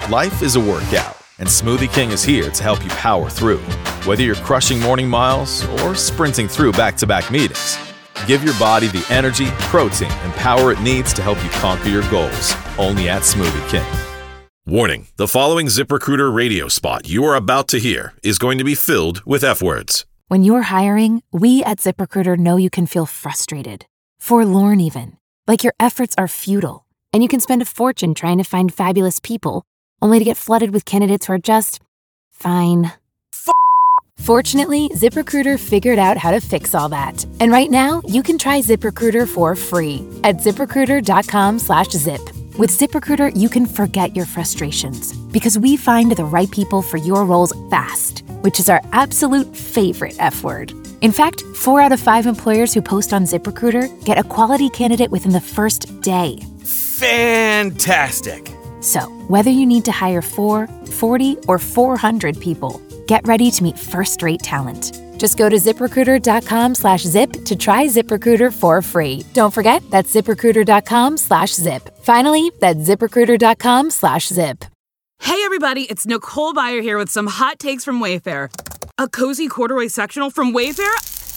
Life is a workout, and Smoothie King is here to help you power through. Whether you're crushing morning miles or sprinting through back-to-back meetings, give your body the energy, protein, and power it needs to help you conquer your goals. Only at Smoothie King. Warning, the following ZipRecruiter radio spot you are about to hear is going to be filled with F-words. When you're hiring, we at ZipRecruiter know you can feel frustrated, forlorn even, like your efforts are futile, and you can spend a fortune trying to find fabulous people, only to get flooded with candidates who are just fine. Fortunately, ZipRecruiter figured out how to fix all that. And right now, you can try ZipRecruiter for free at ZipRecruiter.com/zip. With ZipRecruiter, you can forget your frustrations because we find the right people for your roles fast, which is our absolute favorite F word. In fact, 4 out of 5 employers who post on ZipRecruiter get a quality candidate within the first day. Fantastic. So, whether you need to hire 4, 40, or 400 people, get ready to meet first-rate talent. Just go to ZipRecruiter.com/zip to try ZipRecruiter for free. Don't forget, that's ZipRecruiter.com/zip. Finally, that's ZipRecruiter.com/zip. Hey everybody, it's Nicole Byer here with some hot takes from Wayfair. A cozy corduroy sectional from Wayfair?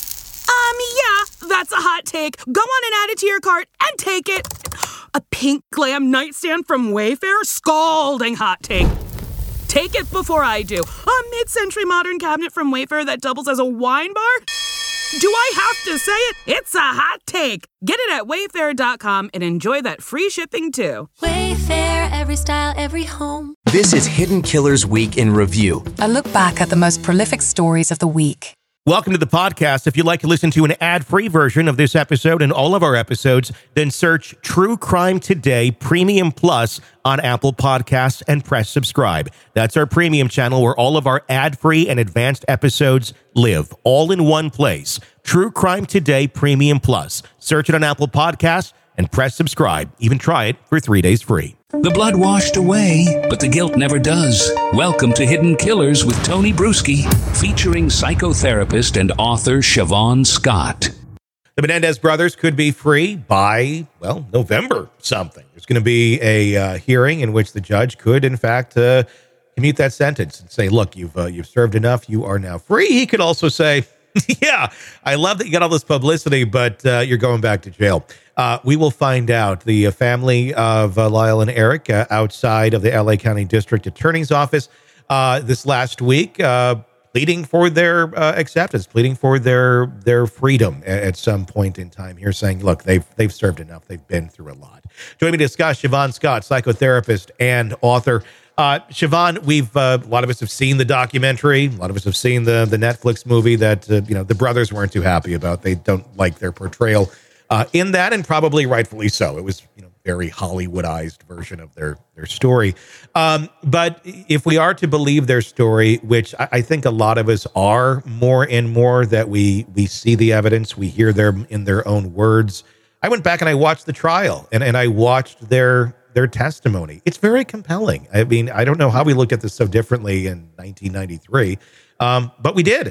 Yeah, that's a hot take. Go on and add it to your cart and take it. A pink glam nightstand from Wayfair? Scalding hot take. Take it before I do. A mid-century modern cabinet from Wayfair that doubles as a wine bar? Do I have to say it? It's a hot take. Get it at Wayfair.com and enjoy that free shipping too. Wayfair, every style, every home. This is Hidden Killers Week in Review. A look back at the most prolific stories of the week. Welcome to the podcast. If you'd like to listen to an ad-free version of this episode and all of our episodes, then search True Crime Today Premium Plus on Apple Podcasts and press subscribe. That's our premium channel where all of our ad-free and advanced episodes live, all in one place. True Crime Today Premium Plus. Search it on Apple Podcasts and press subscribe. Even try it for 3 days free. The blood washed away, but the guilt never does. Welcome to Hidden Killers with Tony Bruschi, featuring psychotherapist and author Siobhan Scott. The Menendez brothers could be free by, November something. There's going to be a hearing in which the judge could, in fact, commute that sentence and say, look, you've served enough. You are now free. He could also say, yeah, I love that you got all this publicity, but you're going back to jail. We will find out. The family of Lyle and Eric outside of the LA County District Attorney's Office this last week, pleading for their acceptance, pleading for their freedom at some point in time here, saying, look, they've served enough. They've been through a lot. Joining me to discuss, Siobhan Scott, psychotherapist and author. Siobhan, a lot of us have seen the documentary. A lot of us have seen the Netflix movie that, the brothers weren't too happy about. They don't like their portrayal in that, and probably rightfully so. It was, very Hollywoodized version of their story. But if we are to believe their story, which I think a lot of us are more and more, that we see the evidence, we hear them in their own words. I went back and I watched the trial and I watched their testimony. It's very compelling. I mean, I don't know how we looked at this so differently in 1993, but we did.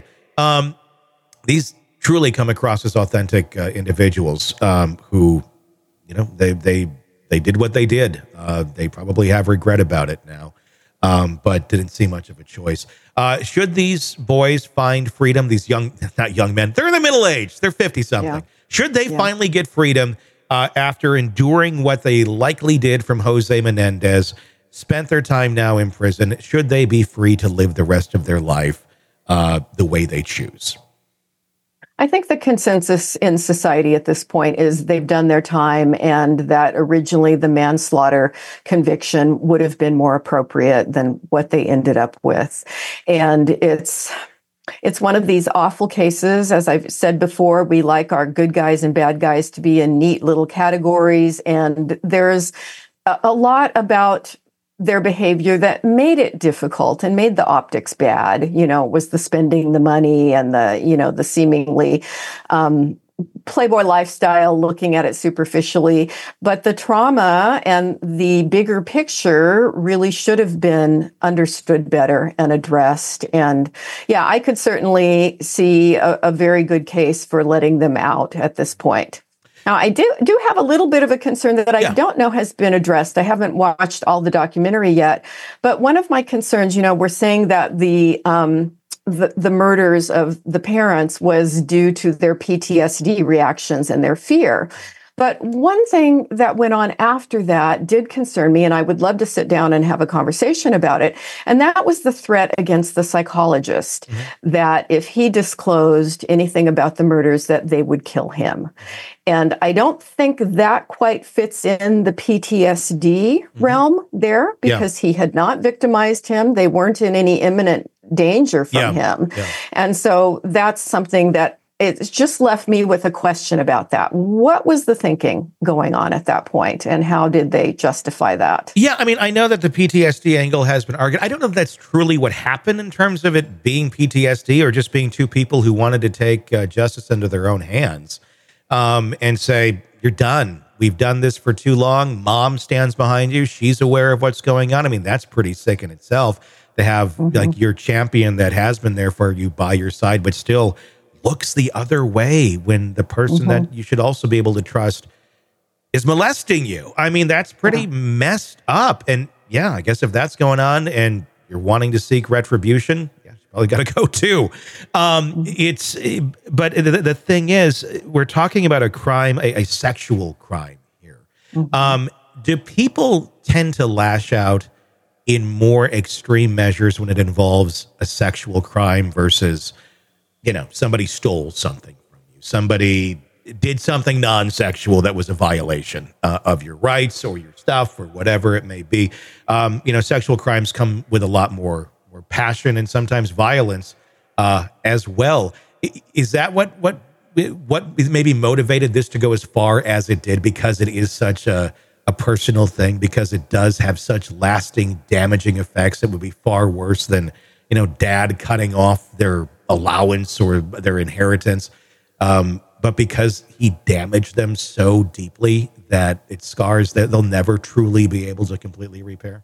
These truly come across as authentic individuals who, they did what they did. They probably have regret about it now, but didn't see much of a choice. Should these boys find freedom, these not young men, they're in the middle age, they're 50-something. Yeah. Should they finally get freedom after enduring what they likely did from Jose Menendez, spent their time now in prison? Should they be free to live the rest of their life the way they choose? I think the consensus in society at this point is they've done their time, and that originally the manslaughter conviction would have been more appropriate than what they ended up with. And it's one of these awful cases. As I've said before, we like our good guys and bad guys to be in neat little categories. And there's a lot about their behavior that made it difficult and made the optics bad. Was the spending the money and the seemingly Playboy lifestyle, looking at it superficially. But the trauma and the bigger picture really should have been understood better and addressed. And yeah, I could certainly see a very good case for letting them out at this point. Now, I do have a little bit of a concern that I don't know has been addressed. I haven't watched all the documentary yet, but one of my concerns, we're saying that the murders of the parents was due to their PTSD reactions and their fear. But one thing that went on after that did concern me, and I would love to sit down and have a conversation about it. And that was the threat against the psychologist, that if he disclosed anything about the murders, that they would kill him. And I don't think that quite fits in the PTSD realm there, because he had not victimized him. They weren't in any imminent danger from him. Yeah. And so that's something that it's just left me with a question about that. What was the thinking going on at that point, and how did they justify that? Yeah, I mean, I know that the PTSD angle has been argued. I don't know if that's truly what happened in terms of it being PTSD or just being two people who wanted to take justice into their own hands and say, you're done. We've done this for too long. Mom stands behind you. She's aware of what's going on. I mean, that's pretty sick in itself to have like your champion that has been there for you by your side, but still looks the other way when the person that you should also be able to trust is molesting you. I mean, that's pretty messed up. And yeah, I guess if that's going on and you're wanting to seek retribution, you probably got to go too. But the thing is, we're talking about a crime, a sexual crime here. Do people tend to lash out in more extreme measures when it involves a sexual crime versus, somebody stole something from you, somebody did something non-sexual that was a violation of your rights or your stuff or whatever it may be? Sexual crimes come with a lot more passion and sometimes violence as well. Is that what maybe motivated this to go as far as it did, because it is such a personal thing, because it does have such lasting, damaging effects that would be far worse than, dad cutting off their allowance or their inheritance, but because he damaged them so deeply that it scars that they'll never truly be able to completely repair?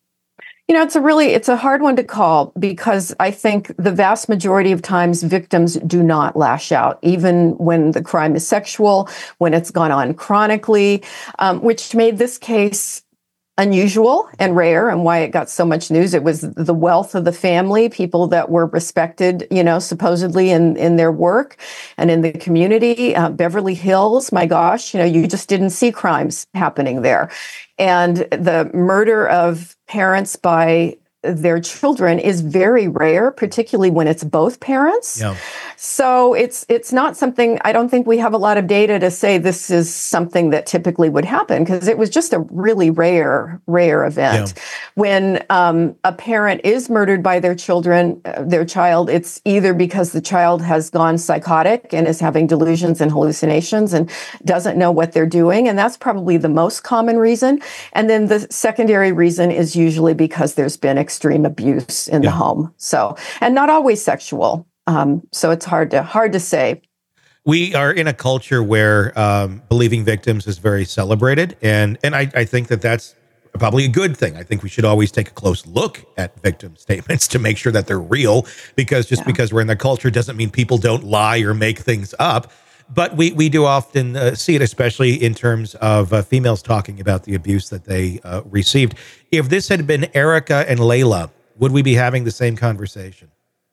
It's a hard one to call, because I think the vast majority of times victims do not lash out, even when the crime is sexual, when it's gone on chronically, which made this case unusual and rare, and why it got so much news. It was the wealth of the family, people that were respected, supposedly in their work and in the community. Beverly Hills, my gosh, you just didn't see crimes happening there. And the murder of parents by their children is very rare, particularly when it's both parents. Yeah. So it's not something, I don't think we have a lot of data to say this is something that typically would happen, because it was just a really rare event. Yeah. When a parent is murdered by their child, it's either because the child has gone psychotic and is having delusions and hallucinations and doesn't know what they're doing. And that's probably the most common reason. And then the secondary reason is usually because there's been extreme abuse in the home. So, and not always sexual. So it's hard to say. We are in a culture where believing victims is very celebrated. And I think that that's probably a good thing. I think we should always take a close look at victim statements to make sure that they're real, because because we're in the culture doesn't mean people don't lie or make things up. But we do often see it, especially in terms of females talking about the abuse that they received. If this had been Erica and Layla, would we be having the same conversation?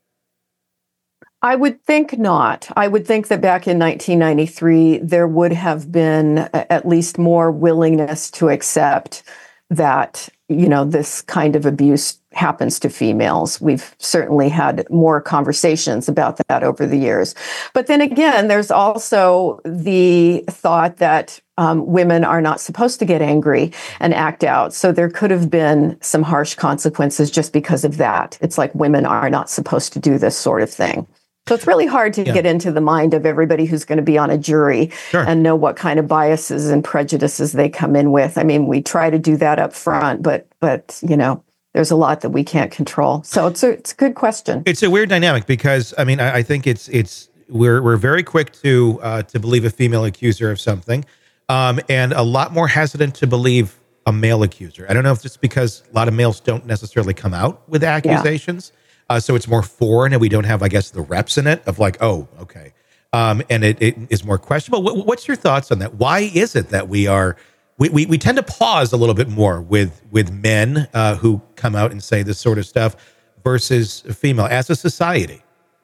I would think not. I would think that back in 1993, there would have been at least more willingness to accept that, this kind of abuse happens to females. We've certainly had more conversations about that over the years. But then again, there's also the thought that women are not supposed to get angry and act out. So there could have been some harsh consequences just because of that. It's like women are not supposed to do this sort of thing. So it's really hard to get into the mind of everybody who's going to be on a jury and know what kind of biases and prejudices they come in with. I mean, we try to do that up front, but there's a lot that we can't control. So it's a good question. It's a weird dynamic, because I think we're very quick to believe a female accuser of something, and a lot more hesitant to believe a male accuser. I don't know if it's because a lot of males don't necessarily come out with accusations. So it's more foreign, and we don't have, I guess, the reps in it of like, oh, okay. and it is more questionable. What's your thoughts on that? Why is it that we tend to pause a little bit more with men who come out and say this sort of stuff versus female as a society?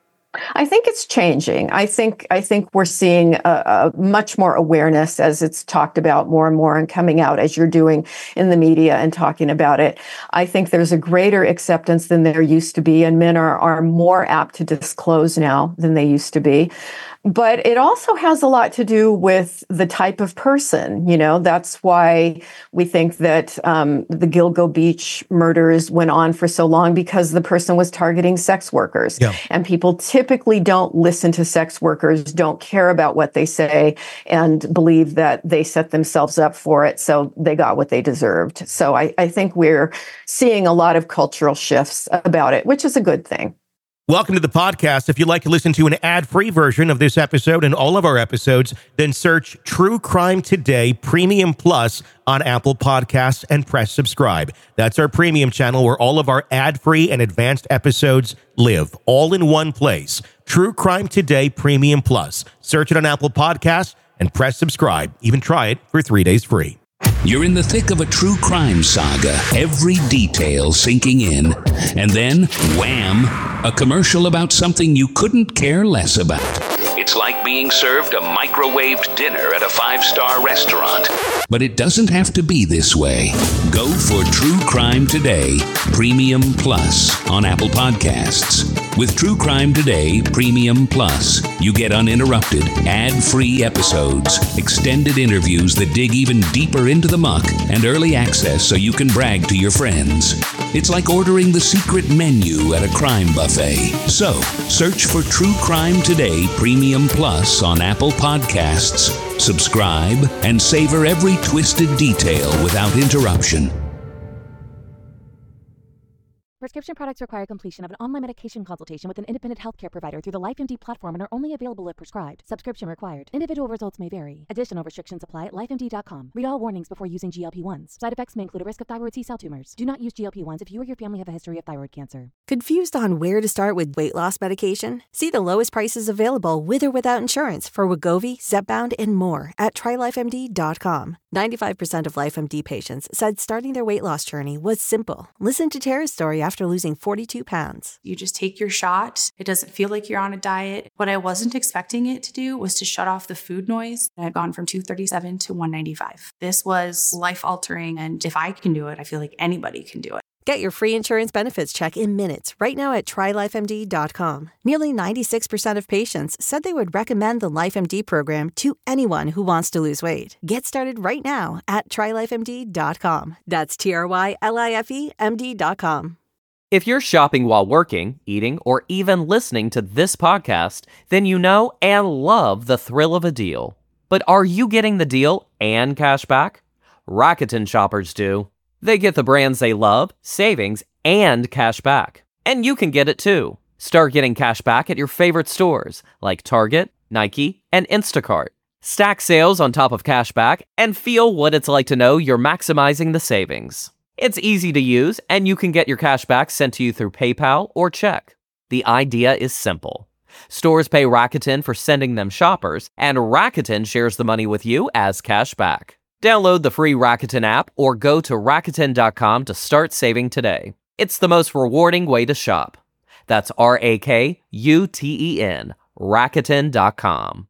I think it's changing. I think we're seeing a much more awareness as it's talked about more and more and coming out as you're doing in the media and talking about it. I think there's a greater acceptance than there used to be, and men are more apt to disclose now than they used to be. But it also has a lot to do with the type of person. That's why we think that the Gilgo Beach murders went on for so long, because the person was targeting sex workers. Yeah. And people typically don't listen to sex workers, don't care about what they say, and believe that they set themselves up for it, so they got what they deserved. So I think we're seeing a lot of cultural shifts about it, which is a good thing. Welcome to the podcast. If you'd like to listen to an ad-free version of this episode and all of our episodes, then search True Crime Today Premium Plus on Apple Podcasts and press subscribe. That's our premium channel where all of our ad-free and advanced episodes live, all in one place. True Crime Today Premium Plus. Search it on Apple Podcasts and press subscribe. Even try it for 3 days free. You're in the thick of a true crime saga, every detail sinking in. And then, wham, a commercial about something you couldn't care less about. It's like being served a microwaved dinner at a 5-star restaurant. But it doesn't have to be this way. Go for True Crime Today Premium Plus on Apple Podcasts. With True Crime Today Premium Plus, you get uninterrupted, ad-free episodes, extended interviews that dig even deeper into the muck, and early access so you can brag to your friends. It's like ordering the secret menu at a crime buffet. So, search for True Crime Today Premium Plus on Apple Podcasts, subscribe, and savor every twisted detail without interruption. Prescription products require completion of an online medication consultation with an independent healthcare provider through the LifeMD platform and are only available if prescribed. Subscription required. Individual results may vary. Additional restrictions apply at lifemd.com. Read all warnings before using GLP-1s. Side effects may include a risk of thyroid C-cell tumors. Do not use GLP-1s if you or your family have a history of thyroid cancer. Confused on where to start with weight loss medication? See the lowest prices available with or without insurance for Wegovy, Zepbound, and more at TryLifeMD.com. 95% of LifeMD patients said starting their weight loss journey was simple. Listen to Tara's story after losing 42 pounds. You just take your shot. It doesn't feel like you're on a diet. What I wasn't expecting it to do was to shut off the food noise. I've gone from 237 to 195. This was life-altering, and if I can do it, I feel like anybody can do it. Get your free insurance benefits check in minutes right now at TryLifeMD.com. Nearly 96% of patients said they would recommend the LifeMD program to anyone who wants to lose weight. Get started right now at TryLifeMD.com. That's TryLifeMD.com. If you're shopping while working, eating, or even listening to this podcast, then you know and love the thrill of a deal. But are you getting the deal and cash back? Rakuten shoppers do. They get the brands they love, savings, and cash back. And you can get it too. Start getting cash back at your favorite stores like Target, Nike, and Instacart. Stack sales on top of cash back and feel what it's like to know you're maximizing the savings. It's easy to use, and you can get your cash back sent to you through PayPal or check. The idea is simple. Stores pay Rakuten for sending them shoppers, and Rakuten shares the money with you as cash back. Download the free Rakuten app or go to Rakuten.com to start saving today. It's the most rewarding way to shop. That's Rakuten, Rakuten.com.